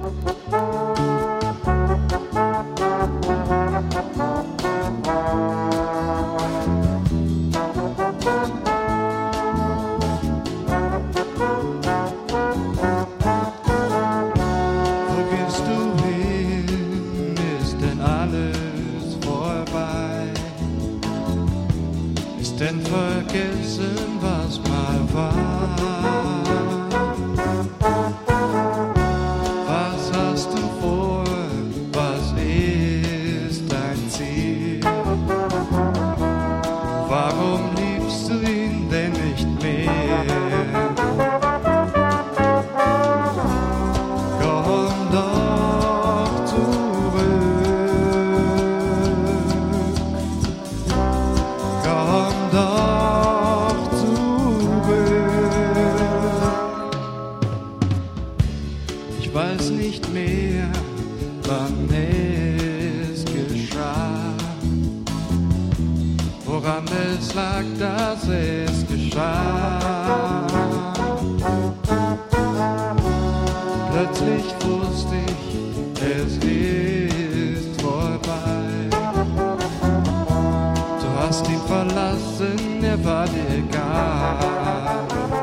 Denn vergessen, was mal war. Was hast du vor? Was ist dein Ziel? Warum liebst du ihn denn nicht mehr? Komm doch zurück. Komm doch zurück. Ich weiß nicht mehr, wann es geschah, woran es lag, dass es geschah. Plötzlich wusste ich, es ist vorbei. Du hast ihn verlassen, er war dir egal.